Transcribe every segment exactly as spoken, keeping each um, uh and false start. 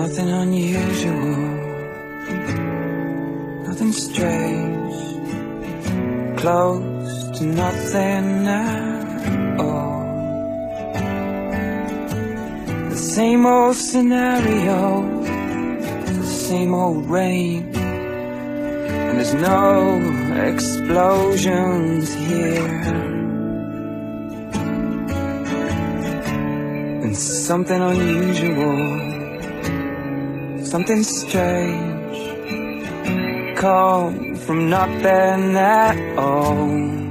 nothing unusual, nothing strange, close to nothing at all. The same old scenario, the same old rain, and there's no explosions here. And something unusual, something strange, come from nothing at all.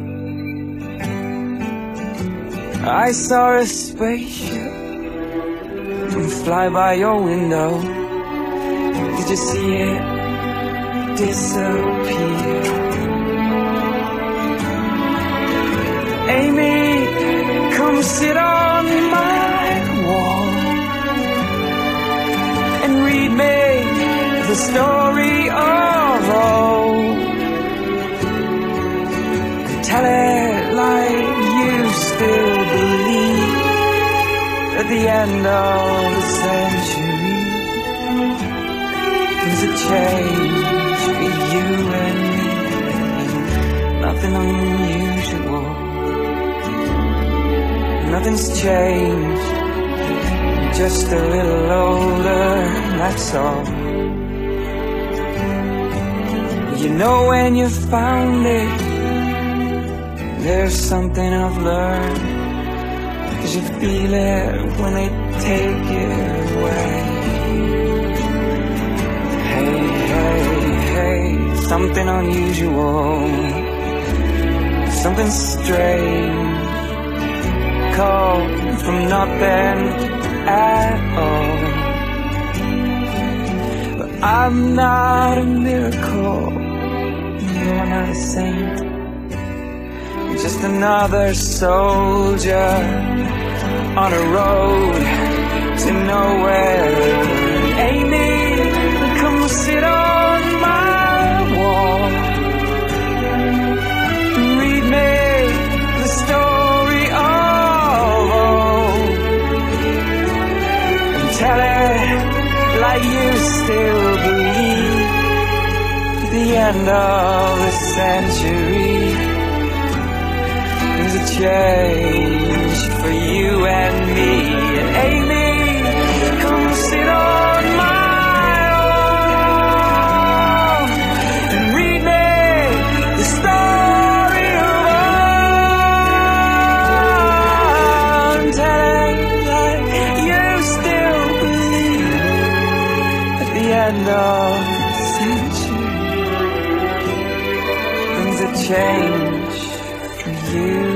I saw a spaceship fly by your window. Did you see it disappear? Amy, come sit on my wall and read me the story of old. Tell it like you still believe at the end of the century there's a change for you and me. Nothing unusual, nothing's changed, just a little older, that's all. You know when you found it, there's something I've learned, 'cause you feel it when they take it away. Hey, hey, hey, something unusual, something strange, come from nothing at all. But I'm not a miracle, you're not a saint, just another soldier on a road to nowhere. Amy, come sit on my wall and read me the story of old, and tell it like you still believe at the end of the century there's a change for you and me. And Amy, come sit on my wall and read me the story of old, and tell it like you still believe at the end of the century there's a change for you